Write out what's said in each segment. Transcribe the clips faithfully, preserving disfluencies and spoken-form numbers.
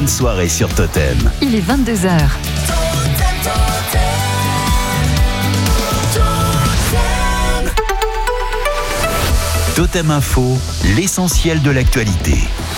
bonne soirée sur Totem. Il est vingt-deux heures. Totem Info, l'essentiel de l'actualité.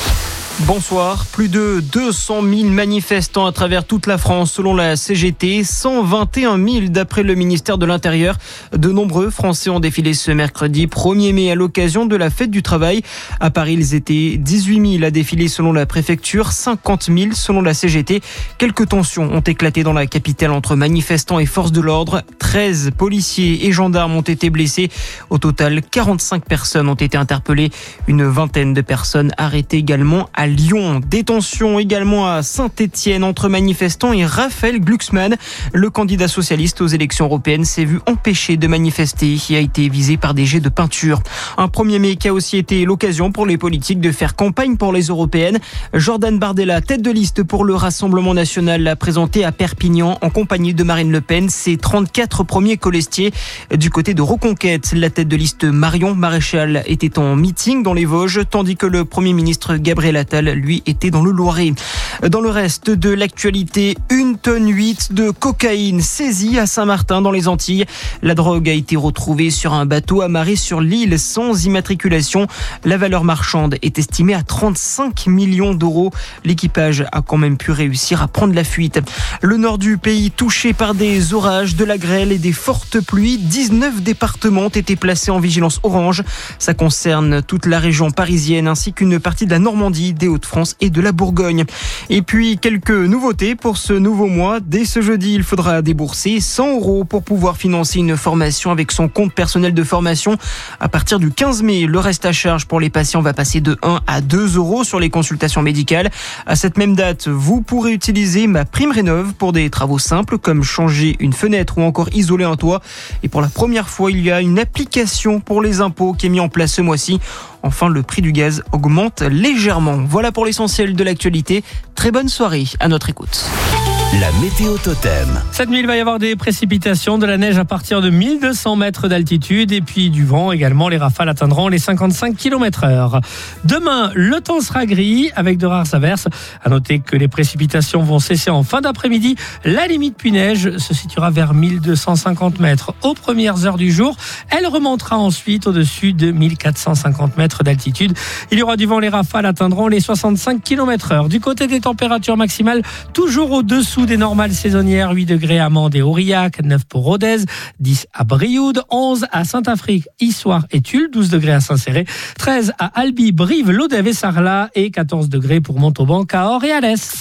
Bonsoir. Plus de deux cent mille manifestants à travers toute la France selon la C G T, cent vingt et un mille d'après le ministère de l'Intérieur. De nombreux Français ont défilé ce mercredi premier mai à l'occasion de la fête du travail. À Paris, ils étaient dix-huit mille à défiler selon la préfecture, cinquante mille selon la C G T. Quelques tensions ont éclaté dans la capitale entre manifestants et forces de l'ordre. treize policiers et gendarmes ont été blessés. Au total, quarante-cinq personnes ont été interpellées. Une vingtaine de personnes arrêtées également à Lyon. Détention également à Saint-Étienne entre manifestants et Raphaël Glucksmann. Le candidat socialiste aux élections européennes s'est vu empêché de manifester et a été visé par des jets de peinture. Un premier mai qui a aussi été l'occasion pour les politiques de faire campagne pour les européennes. Jordan Bardella, tête de liste pour le Rassemblement national, l'a présenté à Perpignan en compagnie de Marine Le Pen, ses trente-quatre premiers colistiers. Du côté de Reconquête, la tête de liste Marion Maréchal était en meeting dans les Vosges, tandis que le Premier ministre Gabriel Attal, lui, était dans le Loiret. Dans le reste de l'actualité, une tonne huit de cocaïne saisie à Saint-Martin dans les Antilles. La drogue a été retrouvée sur un bateau amarré sur l'île sans immatriculation. La valeur marchande est estimée à trente-cinq millions d'euros. L'équipage a quand même pu réussir à prendre la fuite. Le nord du pays touché par des orages, de la grêle et des fortes pluies. dix-neuf départements ont été placés en vigilance orange. Ça concerne toute la région parisienne ainsi qu'une partie de la Normandie, des Hauts-de-France et de la Bourgogne. Et puis, quelques nouveautés pour ce nouveau mois. Dès ce jeudi, il faudra débourser cent euros pour pouvoir financer une formation avec son compte personnel de formation. À partir du quinze mai, le reste à charge pour les patients va passer de un à deux euros sur les consultations médicales. À cette même date, vous pourrez utiliser ma prime rénov pour des travaux simples comme changer une fenêtre ou encore isoler un toit. Et pour la première fois, il y a une application pour les impôts qui est mise en place ce mois-ci. Enfin, le prix du gaz augmente légèrement. Voilà pour l'essentiel de l'actualité. Très bonne soirée à notre écoute. La météo Totem. Cette nuit, il va y avoir des précipitations, de la neige à partir de mille deux cents mètres d'altitude et puis du vent également. Les rafales atteindront les cinquante-cinq kilomètres heure. Demain, le temps sera gris avec de rares averses. À noter que les précipitations vont cesser en fin d'après-midi. La limite pluie-neige se situera vers mille deux cent cinquante mètres aux premières heures du jour. Elle remontera ensuite au-dessus de mille quatre cent cinquante mètres d'altitude. Il y aura du vent, les rafales atteindront les soixante-cinq kilomètres heure. Du côté des températures maximales, toujours au-dessous des normales saisonnières, huit degrés à Mende et Aurillac, neuf pour Rodez, dix à Brioude, onze à Saint-Afrique, Issoire et Tulle, douze degrés à Saint-Céré, treize à Albi, Brive, Lodève et Sarlat et quatorze degrés pour Montauban, Cahors et Alès.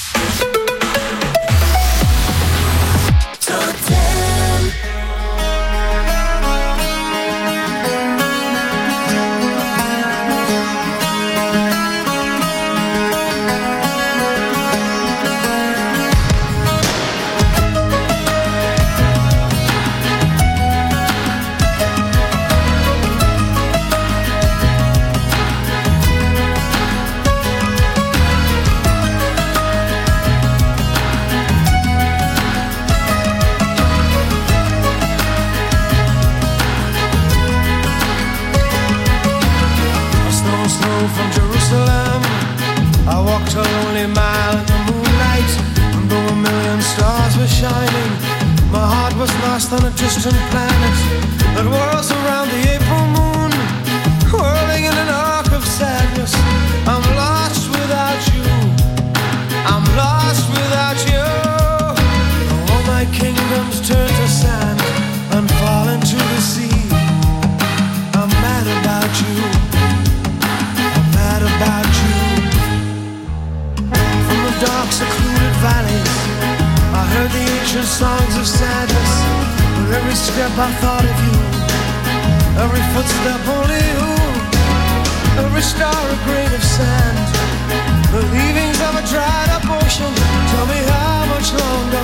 From Jerusalem, I walked a lonely mile in the moonlight, and though a million stars were shining, my heart was lost on a distant planet that whirls around the April moon, whirling in an arc of sadness. I'm lost without you, I'm lost without you. All my kingdoms turn to sand and fall into the sea. I'm mad about you, about you. From the dark secluded valleys, I heard the ancient songs of sadness. With every step I thought of you, every footstep only you, every star a grain of sand, the leavings of a dried up ocean. Tell me how much longer,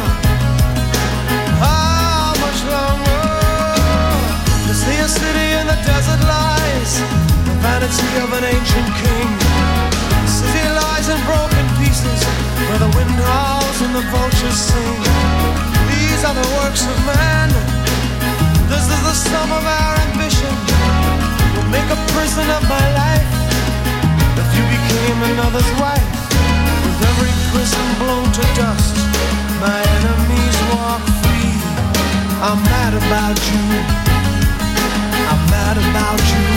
how much longer? To see a city in the desert lies, the vanity of an ancient king. The city lies in broken pieces, where the wind howls and the vultures sing. These are the works of man, this is the sum of our ambition. We'll make a prison of my life if you became another's wife. With every prison blown to dust. My enemies walk free. I'm mad about you. I'm mad about you.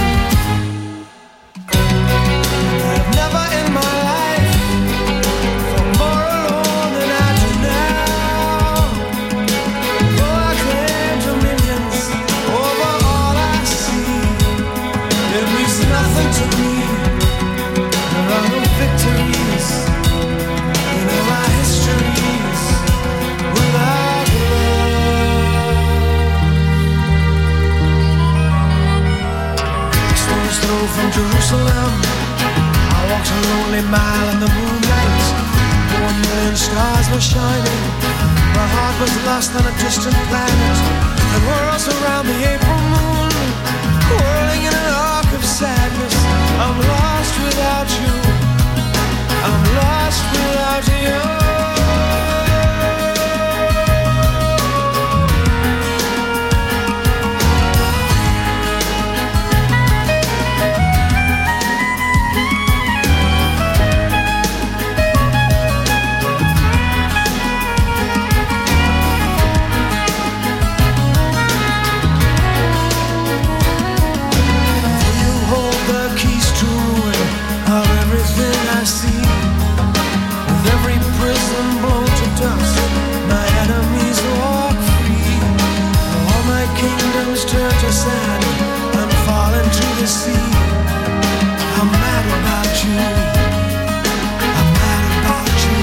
I've never in my life felt more alone than I do now. Though I claim dominions over all I see, it means nothing to me. There are no victories in our histories without love. Stones throw from Jerusalem. I walked a lonely mile in the moonlight. One million stars were shining. My heart was lost on a distant planet. The world around the April moon, whirling in an arc of sadness. I'm lost without you. I'm lost without you. Turn to sand and fall into the sea. I'm mad about you. I'm mad about you.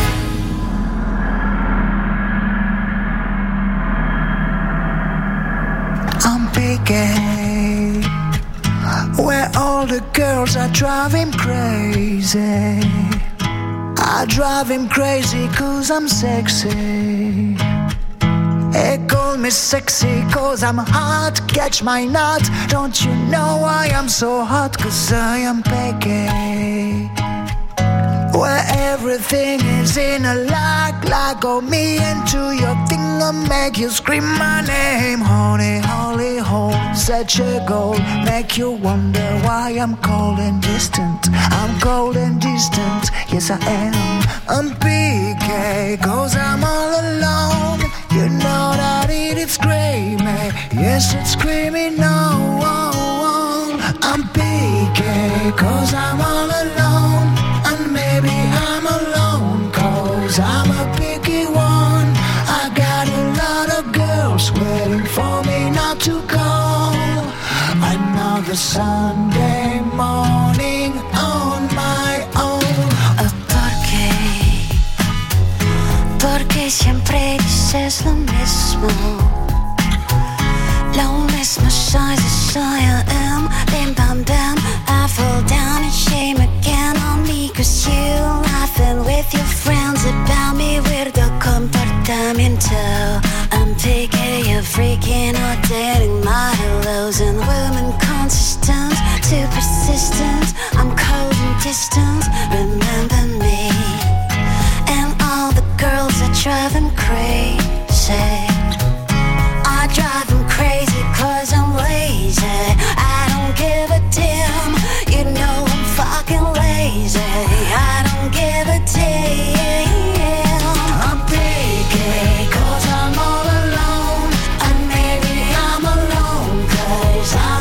I'm picking where all the girls are driving crazy. I drive him crazy 'cause I'm sexy. They call me sexy 'cause I'm hot. Catch my nut. Don't you know why I'm so hot? 'Cause I am Peggy. Where everything is in a lag. Lag go me into your thing and make you scream my name. Honey, holy hole, such a goal. Make you wonder why I'm cold and distant. I'm cold and distant, yes I am. I'm P K 'cause I'm all alone. You know that it is screaming, yes it's screaming no. Oh, oh. I'm P K 'cause I'm all alone. And maybe I'm alone 'cause I'm a picky one. I got a lot of girls waiting for me not to call. Another Sunday morning on my own. Oh, ¿por qué? Porque siempre dices lo mismo. Lo mismo soy, soy I am. Bim bam bam, I fall down in shame again on me. 'Cause you laughing with your friends about me. Weirdo comportamiento. I'm picking you freaking or dating my hellos. And women consistent, too persistent. I'm cold and distant, remember me. And all the girls are driving crazy. I drive them crazy 'cause I'm lazy. I don't give a damn, you know I'm fucking lazy. I don't give a damn. I'm picky 'cause I'm all alone. And maybe I'm alone 'cause I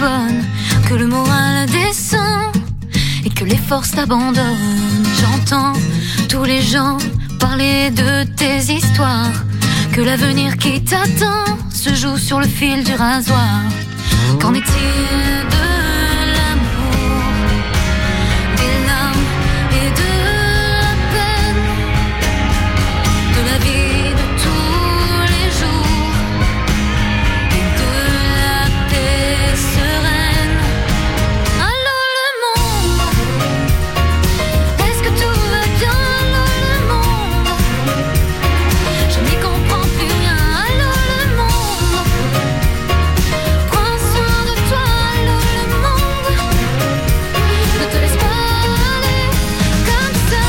bonne, que le moral descend et que les forces t'abandonnent. J'entends tous les gens parler de tes histoires, que l'avenir qui t'attend se joue sur le fil du rasoir. Qu'en est-il de l'amour, des larmes et de la peine, de la vie de tous les jours et de la paix sereine? Allô le monde, est-ce que tout va bien? Allô le monde, je n'y comprends plus rien. Allô le monde, prends soin de toi. Allô le monde, ne te laisse pas aller comme ça,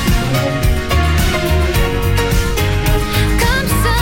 comme ça.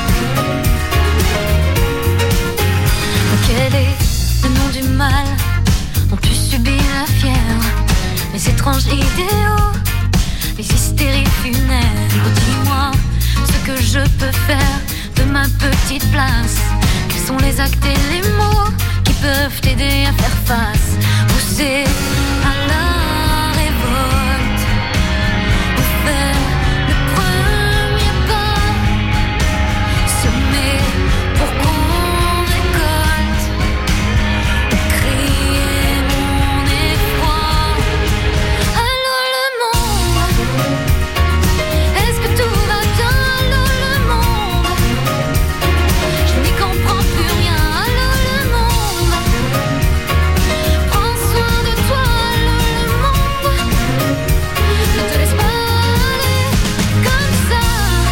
Quel est le nom du mal dont tu subis la fièvre? Les étranges idéaux, les hystéries funèbres. Dis-moi ce que je peux faire de ma petite place. Quels sont les actes et les mots qui peuvent t'aider à faire face? Pousser à la révolte ou faire le premier pas, semer pour qu'on récolte, ou crier mon effroi. Allô le monde, est-ce que tout va bien? Allô le monde, je n'y comprends plus rien. Allô le monde, prends soin de toi. Allô le monde, ne te laisse pas aller comme ça,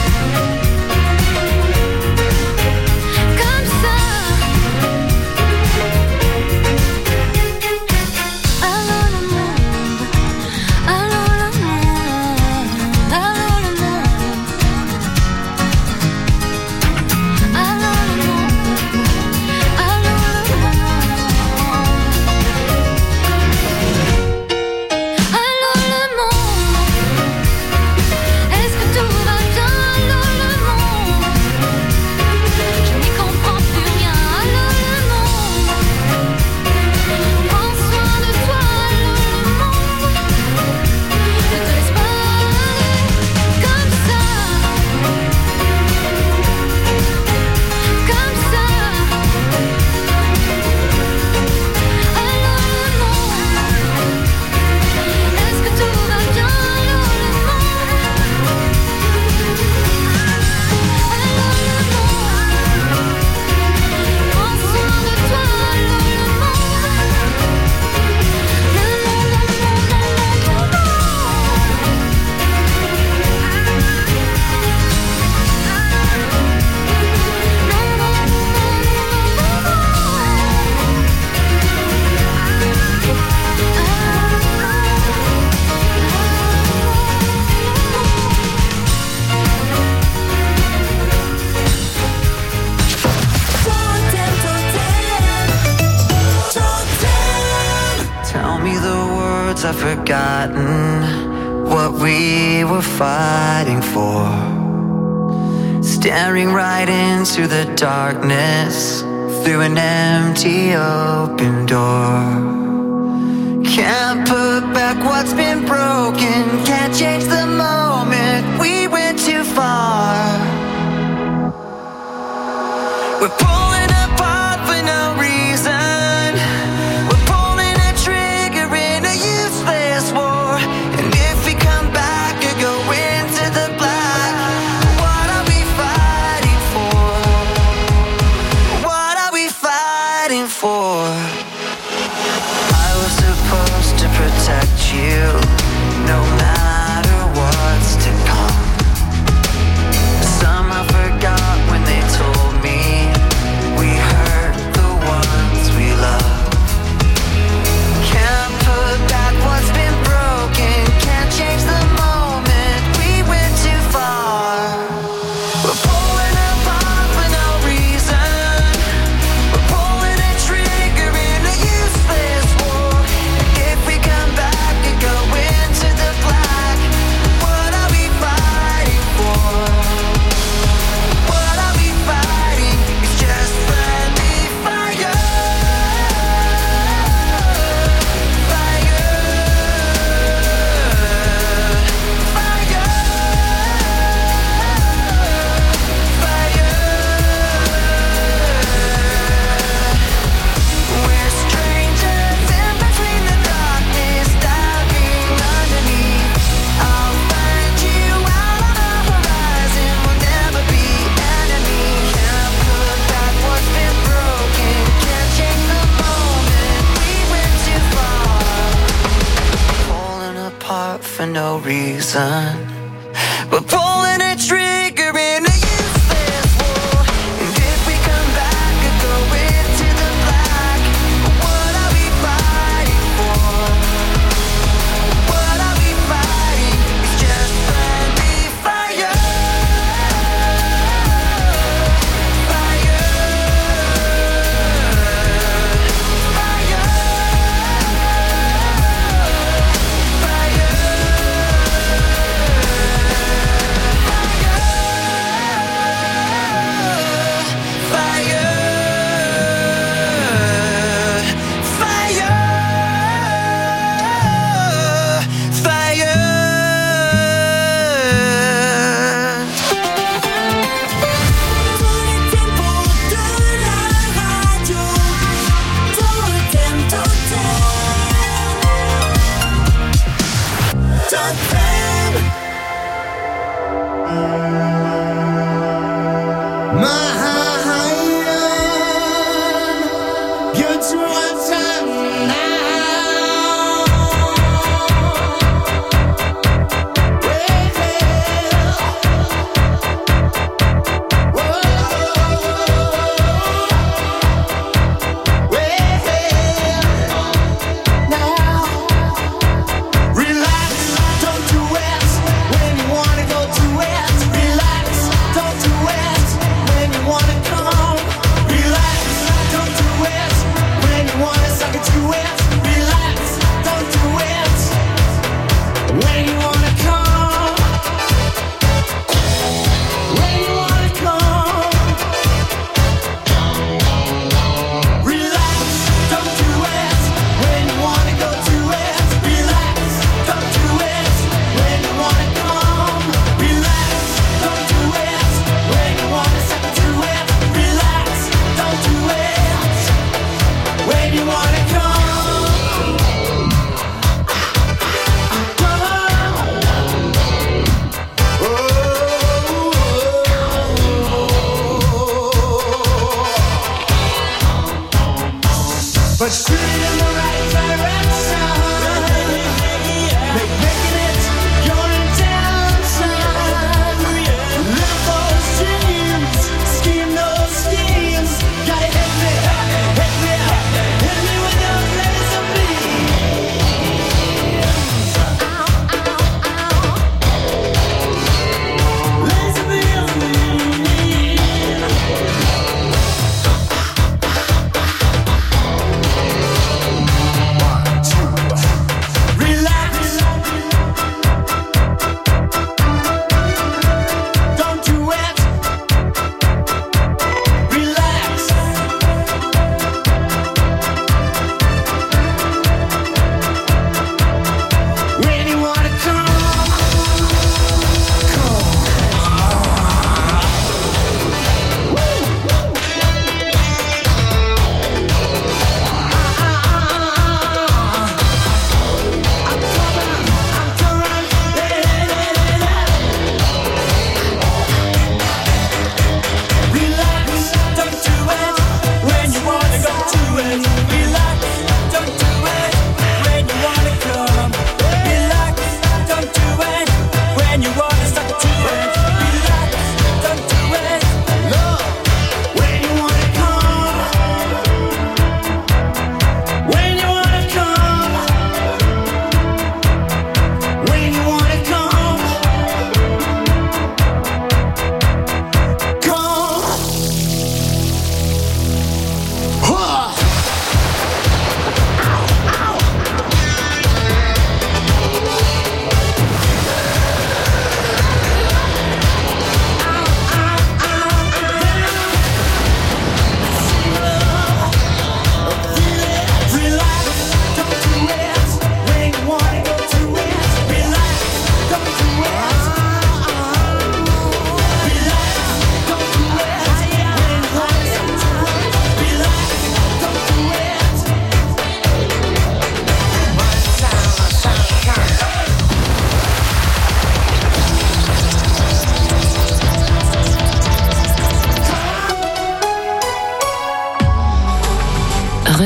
comme ça. Allô le monde, allô le monde, allô le monde, allô le monde, allô le monde, allô le monde, est-ce que tout va bien? Allô le monde, je n'y comprends plus rien. Allô le monde, prends soin de toi. Allô le monde, ne te laisse pas aller comme ça, comme ça. Allô le monde, est-ce que tout va bien? Allô le monde, allô le monde, prends soin de toi. Allô le Tell me the words I've forgotten, what we were fighting for. Staring right into the darkness through an empty open door. Can't put back what's been broken, can't change the moment we went too far. We're pulling apart for no reason. We're pulling a trigger in a useless war. And if we come back or go into the black, what are we fighting for? What are we fighting for? I was supposed to protect you, no matter what's to come. out for no reason. We're pulling a trigger in a useless war. And if we come back and go into the black, what are we fighting for? What are we fighting? It's just friendly fire. Fire. Fire. When you wanna come, come on.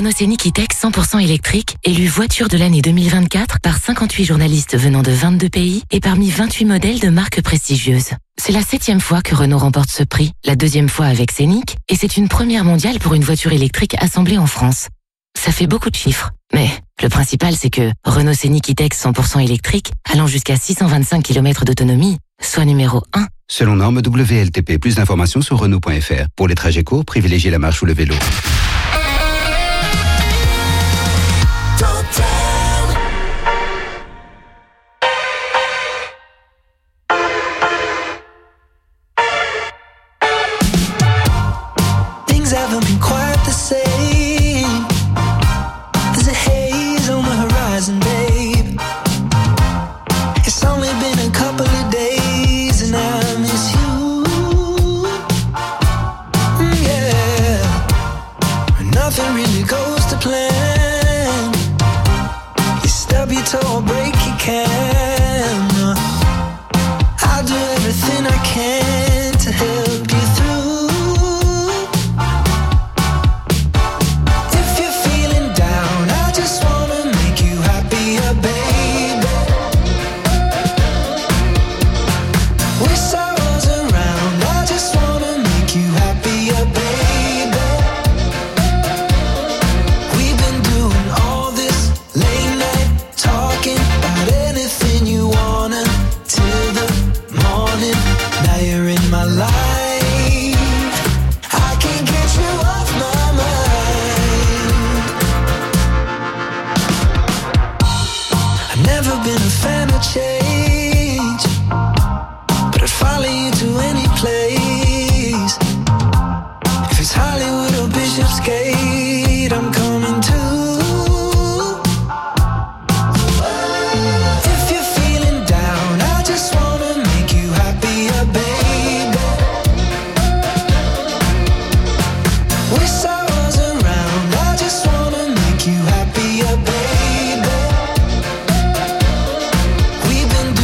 Renault Scénic E-Tech cent pour cent électrique, élu voiture de l'année deux mille vingt-quatre par cinquante-huit journalistes venant de vingt-deux pays et parmi vingt-huit modèles de marques prestigieuses. C'est la septième fois que Renault remporte ce prix, la deuxième fois avec Scénic, et c'est une première mondiale pour une voiture électrique assemblée en France. Ça fait beaucoup de chiffres, mais le principal c'est que Renault Scénic E-Tech cent pour cent électrique, allant jusqu'à six cent vingt-cinq kilomètres d'autonomie, soit numéro un. Selon norme W L T P, plus d'informations sur Renault point F R. Pour les trajets courts, privilégiez la marche ou le vélo. Things haven't been quite the same. There's a haze on the horizon, babe. It's only been a couple of days and I miss you. Mm, yeah. Nothing really goes to plan. You stub your toe or break your can. I'll do everything I can to help you through. If you're feeling down, I just wanna make you happier, baby. With sorrows around, I just wanna make you happier, baby. We've been doing all this late night talking about anything you wanna till the morning. Now you're in my life. I can't get you off my mind. I've never been a fan of change, but I'd follow you to any place. If it's Hollywood or Bishopsgate, I'm coming too. If you're feeling down, I just wanna make you happier, baby. With sorrows around, I just wanna make you happier, baby. We've been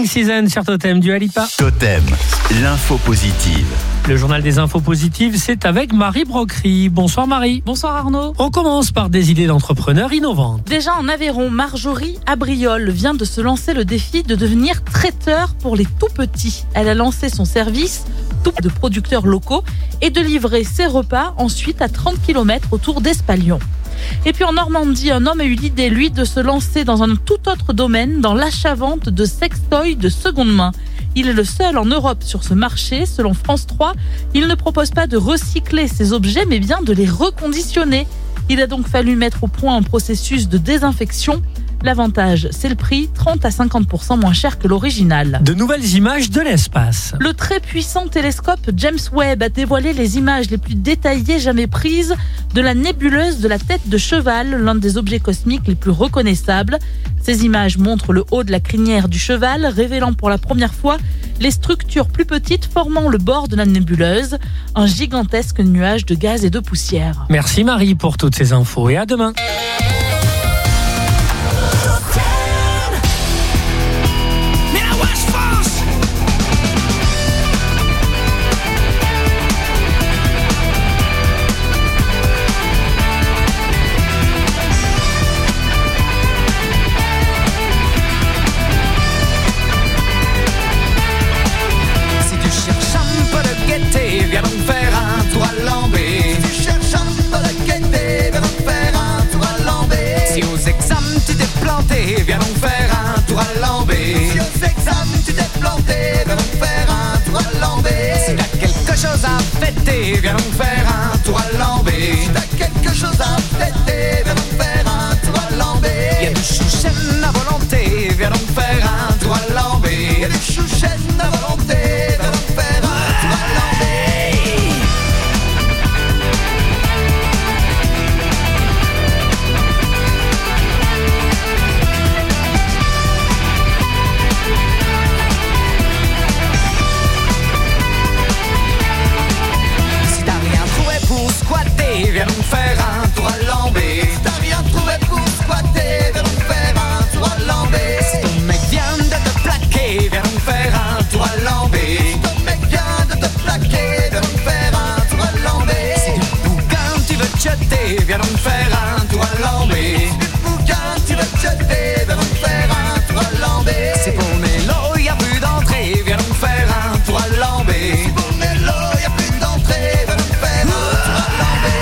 Season sur Totem du Alipa. Totem, l'info positive. Le journal des infos positives, c'est avec Marie Brocry. Bonsoir Marie. Bonsoir Arnaud. On commence par des idées d'entrepreneurs innovantes. Déjà en Aveyron, Marjorie Abriol vient de se lancer le défi de devenir traiteur pour les tout petits. Elle a lancé son service tout de producteurs locaux et de livrer ses repas ensuite à trente kilomètres autour d'Espalion. Et puis en Normandie, un homme a eu l'idée, lui, de se lancer dans un tout autre domaine, dans l'achat-vente de sextoys de seconde main. Il est le seul en Europe sur ce marché. Selon France trois, il ne propose pas de recycler ces objets, mais bien de les reconditionner. Il a donc fallu mettre au point un processus de désinfection. L'avantage, c'est le prix, trente à cinquante pour cent moins cher que l'original. De nouvelles images de l'espace. Le très puissant télescope James Webb a dévoilé les images les plus détaillées jamais prises de la nébuleuse de la tête de cheval, l'un des objets cosmiques les plus reconnaissables. Ces images montrent le haut de la crinière du cheval, révélant pour la première fois les structures plus petites formant le bord de la nébuleuse, un gigantesque nuage de gaz et de poussière. Merci Marie pour toutes ces infos et à demain. Viens donc faire un tour à Lambé. Si tu cherches un peu de gaieté, viens donc faire un tour à Lambé. Si aux examens tu t'es planté, viens donc faire un tour à Lambé. Si aux examens tu t'es planté, viens donc faire un tour à Lambé. Si t'as quelque chose à fêter, viens donc faire un tour à Lambé. Si t'as quelque chose à fêter, viens donc faire un tour à Lambé. Y'a du chouchen à volonté, viens donc faire un tour à Lambé. Y'a du chouchen à volonté, viens donc faire un tour à Lambé. Viens donc faire un tour à Lambé. Si t'as rien trouvé pour squatter, viens donc faire un tour à Lambé. Si ton mec vient de te plaquer, viens donc faire un tour à Lambé. Si ton mec vient de te plaquer, viens donc faire un tour à Lambé. Si du bouquin tu veux te jeter, viens donc faire un tour à Lambé. Si du bouquin tu veux te jeter, viens donc faire un tour à Lambé. Si pour Mélo y'a plus d'entrée, viens donc faire un tour à Lambé. Si pour Mélo y'a plus d'entrée, viens donc faire un tour à Lambé.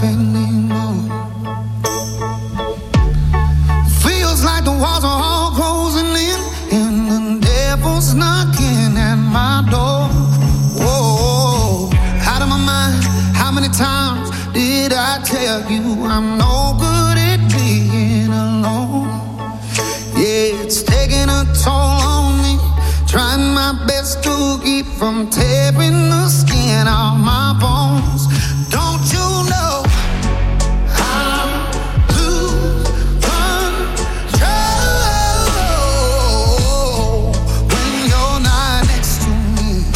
anymore. Feels like the walls are all closing in, and the devil's knocking at my door. Whoa, out of my mind. How many times did I tell you I'm no good at being alone? Yeah, it's taking a toll on me, trying my best to keep from tearing the skin off my bones. Don't you know I lose control when you're not next to me?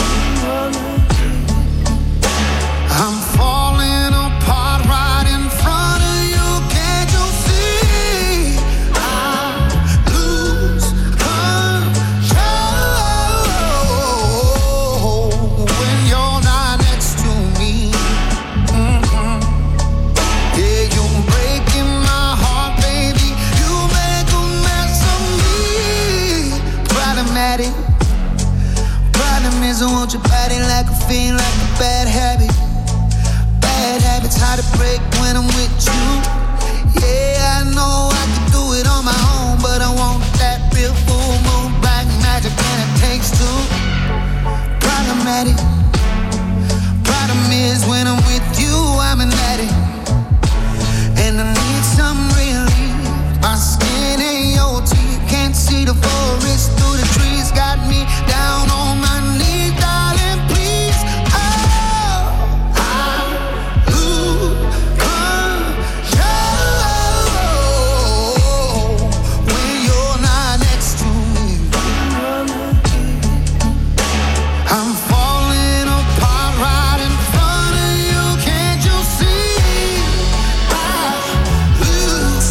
I'm falling apart right in front of you. Can't you see? I lose control when you're not next to me. Mm-hmm. Yeah, you're breaking my heart, baby. You make a mess of me. Problematic. Problem is I want your body like a fiend, like a bad habit. Bad habits hard to break when I'm with you. Yeah, I know I can do it on my own, but I want that real full moon black magic, and it takes two. Problematic. Problem is when I'm with you, I'm an addict, and I need some relief. My skin ain't your teeth, can't see the forest through the trees. Got me down on my knees, darling, please. Oh, I lose control when you're not next to me. I'm falling apart right in front of you. Can't you see? I lose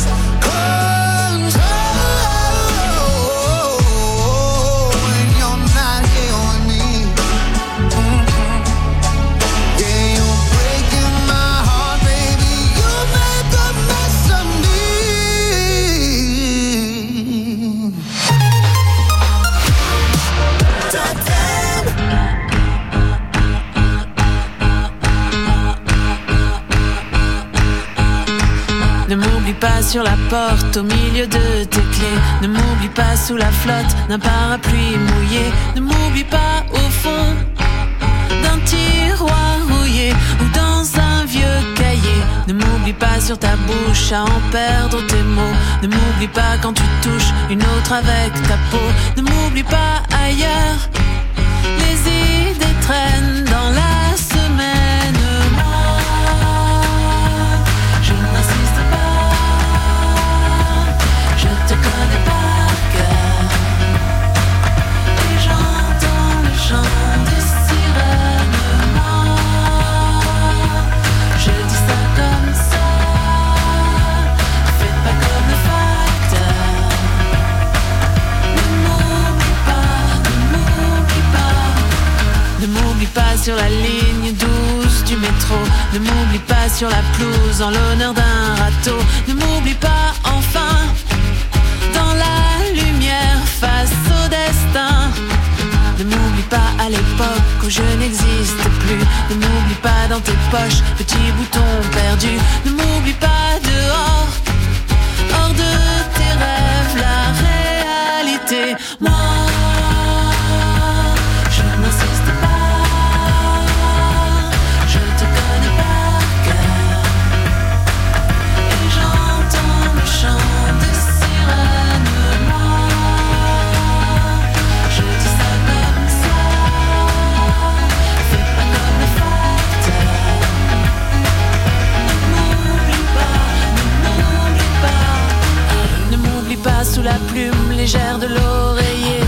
control when you're not here with me. Mm-hmm. Yeah, you're breaking my heart, baby. You make a mess of me. Ne m'oublie pas sur la porte au milieu de tes clés. Ne m'oublie pas sous la flotte d'un parapluie mouillé. Ne m'oublie pas au fond d'un tiroir rouillé ou dans un vieux cahier. Ne m'oublie pas sur ta bouche à en perdre tes mots. Ne m'oublie pas quand tu touches une autre avec ta peau. Ne m'oublie pas ailleurs. Les idées traînent dans la semaine. Moi, je n'insiste pas. Je te connais par cœur. Et j'entends le chant des sirènes. Moi, je dis ça comme ça. Fais pas comme le facteur. Ne m'oublie pas, ne m'oublie pas. Ne m'oublie pas sur la ligne douce du métro. Ne m'oublie pas sur la pelouse en l'honneur d'un râteau. Ne m'oublie pas enfin dans la lumière face au destin. Ne m'oublie pas à l'époque où je n'existe plus. Ne m'oublie pas dans tes poches, petit bouton perdu. Ne m'oublie pas dehors, hors de tes rêves, la réalité. Moi, je n'insiste pas. Je te connais par cœur. Et j'entends le chant des sirènes. Moi, je dis ça comme ça. Fais pas comme le facteur. Ne m'oublie pas, ne m'oublie pas. Ne m'oublie pas sous la plume légère de l'oreiller.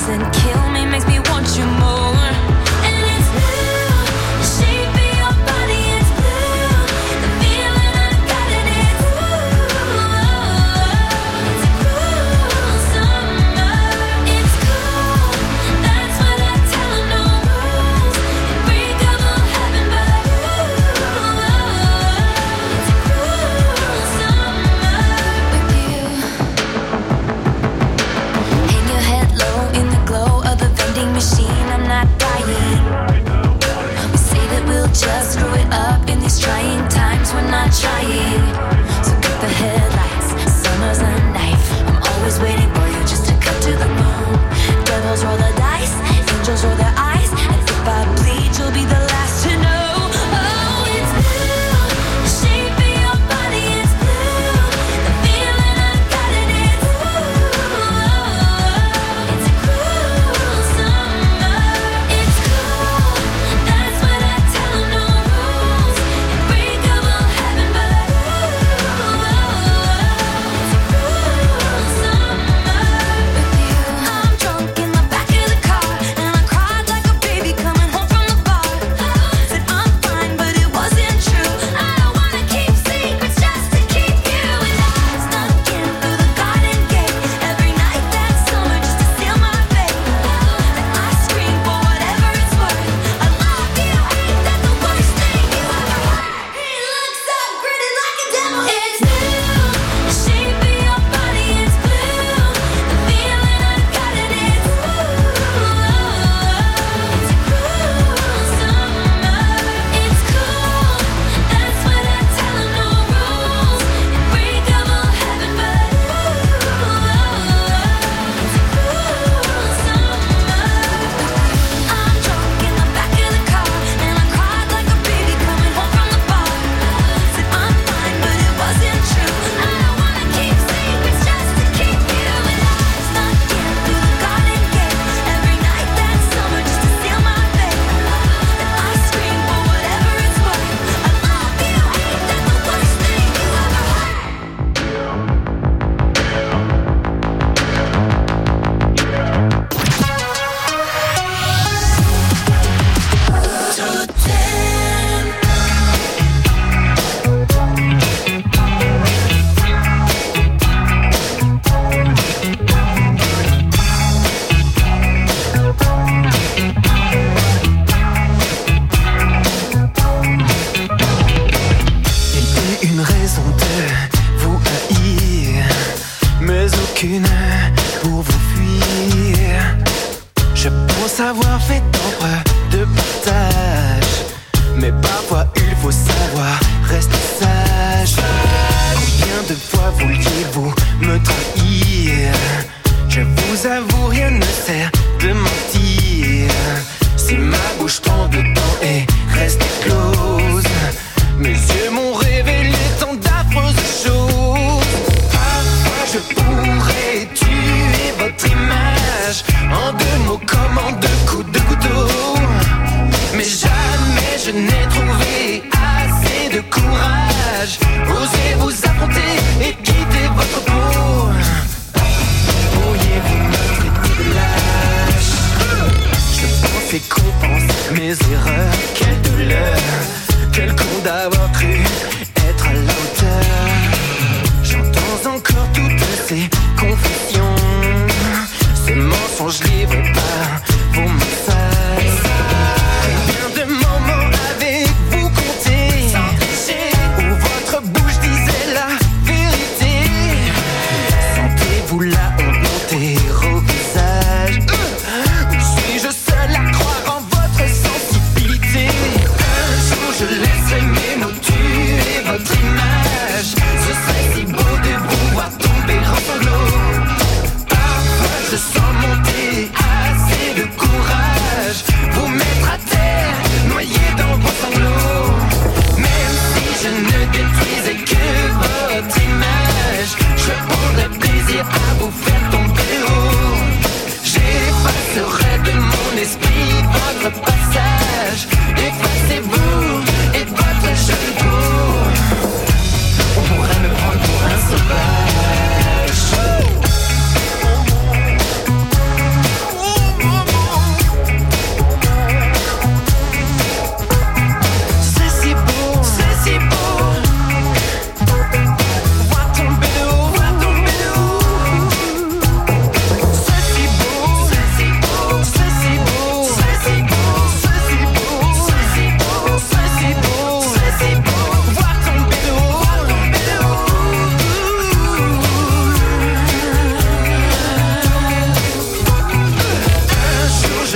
doesn't kill me, makes me want you more. And it's blue, the shape of your body, it's blue. The feeling I got and it's blue. It's a cruel summer. It's cool, that's what I tell 'em, no rules. Unbreakable heaven, but it's a cruel summer with you. Hang your head low in the glow of the vending machine. I'm not dying. We say that we'll just screw it up in these trying times. We're not trying. So cut the headlights. Summer's a knife. I'm always waiting for you just to cut to the bone. Devils roll the dice. Angels roll their eyes. And if I bleed, you'll be the last to know. Oh, it's blue. The shape of your body is blue. The feeling I got and it's blue. It's a cruel summer. It's cool. That's what I tell 'em, no rules. Unbreakable heaven, but it's a cruel summer with you. I'm drunk in the back of the car, and I cried like a baby coming home from the bar. Said I'm fine, but it wasn't true. I don't wanna keep secrets just to keep you. And I snuck in through the garden gate every night that summer just to seal my fate. And I scream for whatever it's worth. I love you, ain't that the worst thing you ever heard? He looks so gritty like a devil. It's blue, the shape of your body is blue. The feeling I got and it's blue. It's a cruel summer. It's cool, that's what I tell 'em, no rules. Unbreakable heaven, but it's a cruel summer. I'm drunk in the back of the car, and I cried like a baby coming home from the bar. Said I'm fine, but it wasn't true. I don't wanna keep secrets just to keep you. And I snuck in through the garden gate every night that summer just to seal my fate. And I scream for whatever it's worth. I love you, ain't that the worst thing you ever heard? Et une raison de vous haïr, mais aucune pour vous fuir. Je pense avoir fait tant de partage, mais parfois il faut savoir rester sage. Combien de fois vouliez-vous me trahir? Je vous avoue, rien ne sert de mentir. Si ma bouche tremble tant et reste close, mes yeux m'ont révélé tant d'affreuses choses. Parfois je pourrais tuer votre image en deux mots comme en deux coups de couteau. Mais jamais je n'ai trouvé assez de courage. Osez vous affronter et quitter votre peau. Pourriez-vous me traiter de lâche? Je pensais qu'on pense mes erreurs. Quelle douleur, quel con d'avoir cru être à la hauteur. J'entends encore toutes ces confessions, ces mensonges livrés par vos messages. Combien de moments avec vous compter, où votre bouche disait la vérité? Sentez-vous la honte monter au visage? Ou suis-je seul à croire en votre sensibilité? Un jour je laisserai mes mots tuer votre image. Ce serait si beau de vous voir tomber en sanglots. Parfois je sens monter assez de courage, vous mettre à terre, noyé dans vos sanglots. Même si je ne détruisais que votre image, je prendrais plaisir à vous faire tomber haut. J'effacerai de mon esprit votre passage. Effacez-vous et votre jolie peau. On pourrait me prendre pour un sauvage.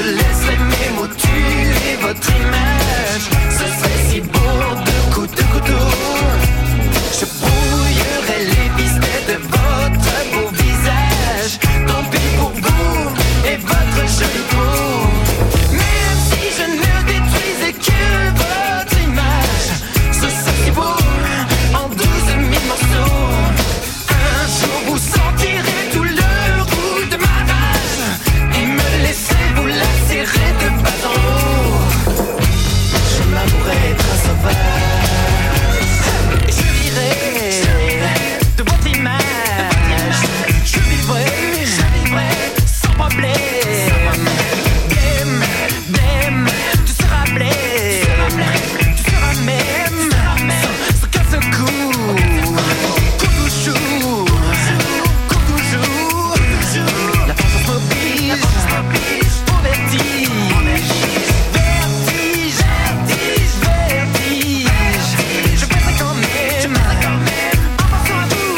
Je laisserai mes mots tuer votre image. Ce serait si beau de coups de couteau. Je brouillerai les pistets de votre beau visage. Tant pis pour vous et votre jolie peau. Même si je ne détruisais que votre image, ce serait si beau en douze mille morceaux. Un jour vous sentirez tout le goût de ma rage et me laisser vous lacérer de bas en haut. Je m'avouerai être un sauvage. Je virai de votre image. Je vivrai, je vivrai sans problème. Blême, blême, tu seras blême. Tu seras même sans, sans qu'un seul coup. Coucou chou, coucou chou. La force m'oblige au vertige. Vertige, vertige, vertige. Je pèserai quand même en pensant à vous.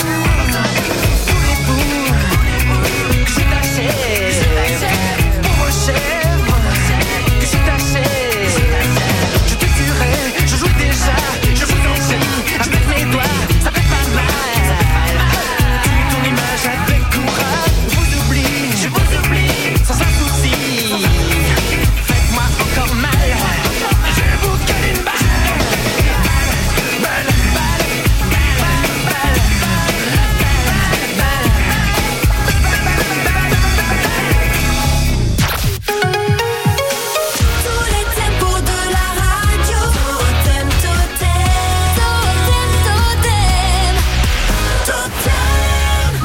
Voulez-vous que je t'achève pour vos chèvres, que je t'achève. Je te tuerai, je joue déjà, je vous en prie, avec mes doigts, ça fait pas mal. Tue ton image avec courage, je vous oublie, je vous oublie, sans un souci. Faites-moi encore mal, je vous colle une balle. Balle, balle, balle, balle, Tous les tempos de la radio. Totem, totem, totem, totem,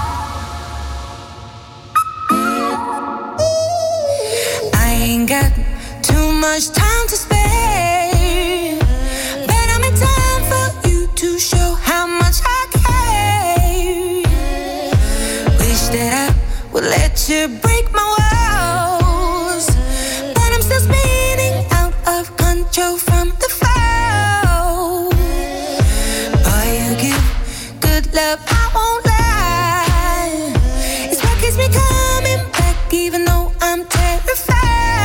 totem. I ain't got too much time to spare, but I'm in time for you to show how much I care. Wish that I would let you break my walls, but I'm still spinning out of control from the fall. Boy, you give good love, I won't lie. It's what keeps me coming back, even though I'm terrified.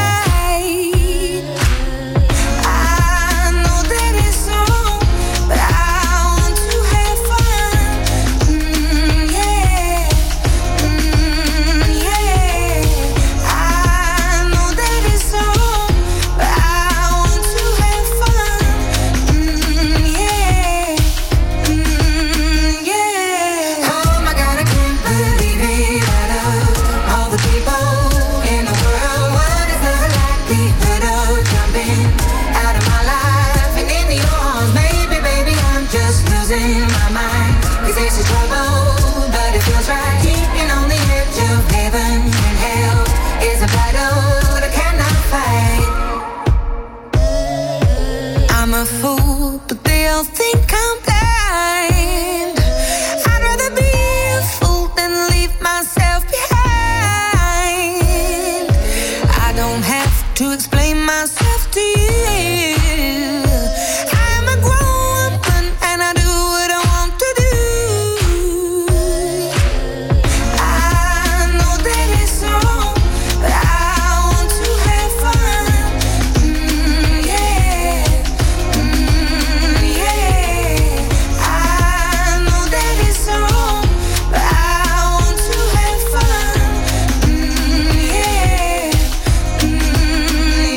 I know that it's wrong, but I want to have fun. Mm, yeah, mm, yeah. I know that it's wrong, but I want to have fun. Mm, yeah, mm, yeah. Oh my God, I can't believe it. Out of all the people in the world, what is the likelihood of jumping out of my life and into your arms? Maybe, baby, I'm just losing my mind. 'Cause this is trouble, but it feels right. Keeping on the edge of heaven and hell is a battle that I cannot fight. I'm a fool, but they all think I'm blind. I'd rather be a fool than leave myself behind. I don't have to explain myself to you. I'm a grown woman and I do what I want to do. I know that it's wrong, but I want to have fun. Mm, yeah, mm, yeah. I know that it's wrong, but I want to have fun. Mm, yeah, mm,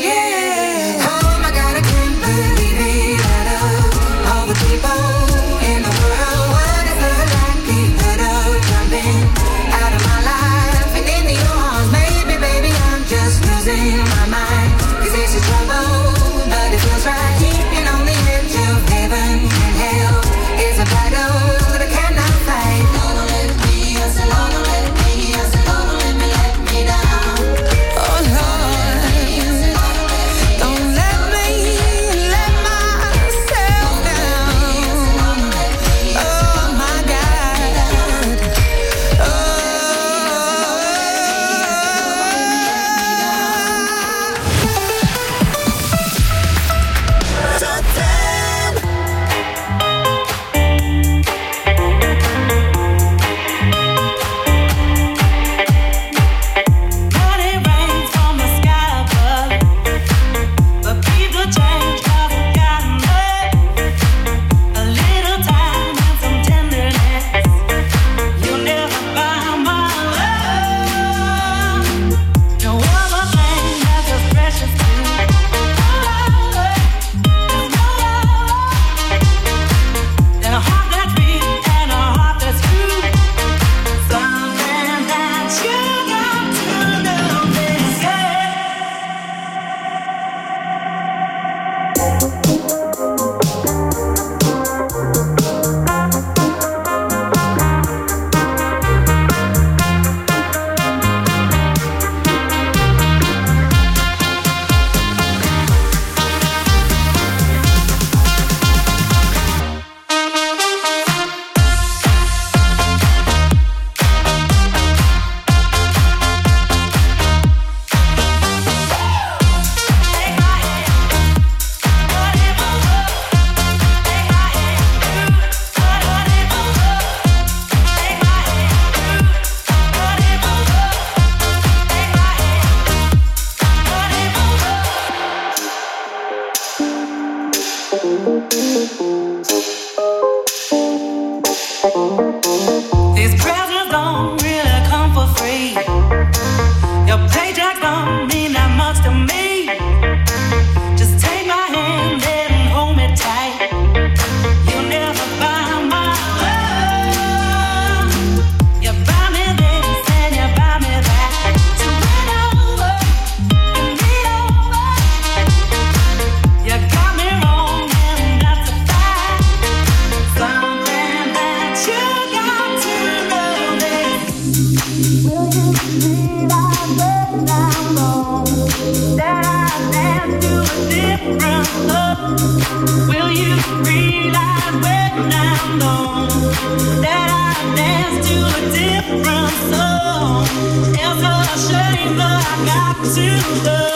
song that I dance to a different song. Will you realize when I'm gone that I dance to a different song? It's a shame, but I got to go.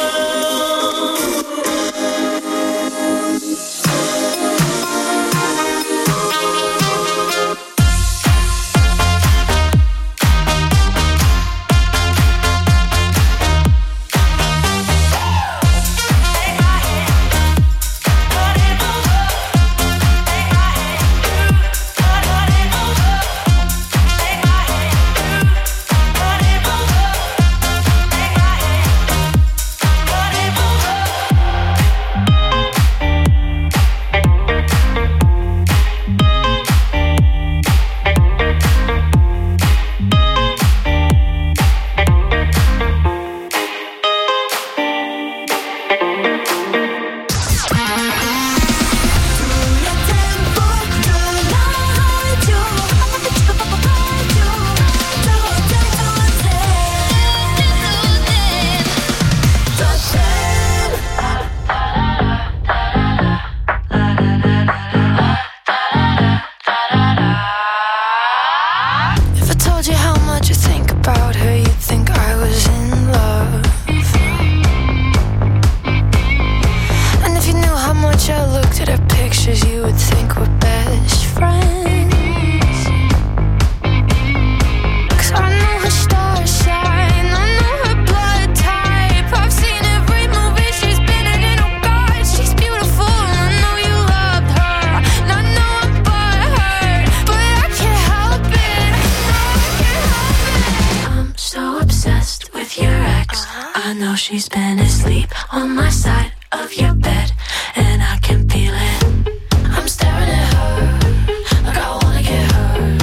She's been asleep on my side of your bed, and I can feel it. I'm staring at her like I wanna get her, and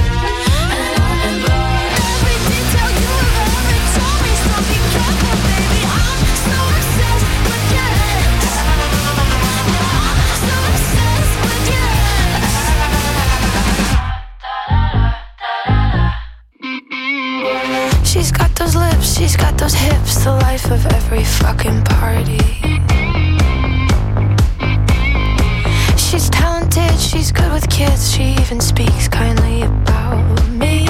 I remember every detail you ever told me. So be careful, baby. I'm so obsessed with your ex. I'm so obsessed with your ex. She's got those lips, she's got those hips, the life of every fucking party. She's talented, she's good with kids, she even speaks kindly about me.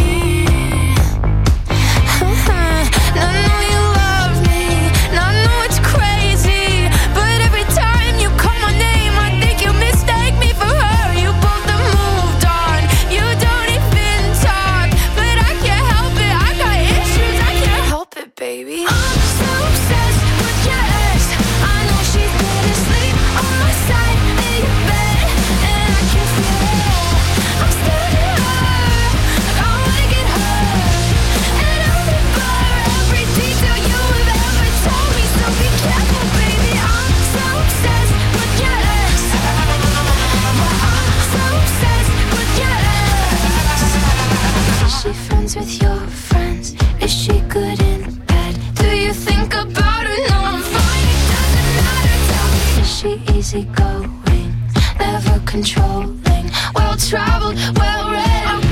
And I know you love me, and I know it's crazy, but every time you call my name, I think you mistake me for her. You both have moved on, you don't even talk, but I can't help it, I got issues, I can't help it, baby. I'm so obsessed with your ex. I know she's been asleep on my side of your bed, and I can feel it. I'm staring at her like I wanna get her, and I remember every detail you have ever told me. So be careful, baby. I'm so obsessed with your ex. I'm so obsessed with your ex. Is she friends with your friends? Is she good in bed? Do you think about her? No, I'm fine, it doesn't matter. Tell me, is she easygoing, never controlling, well-traveled, well-read?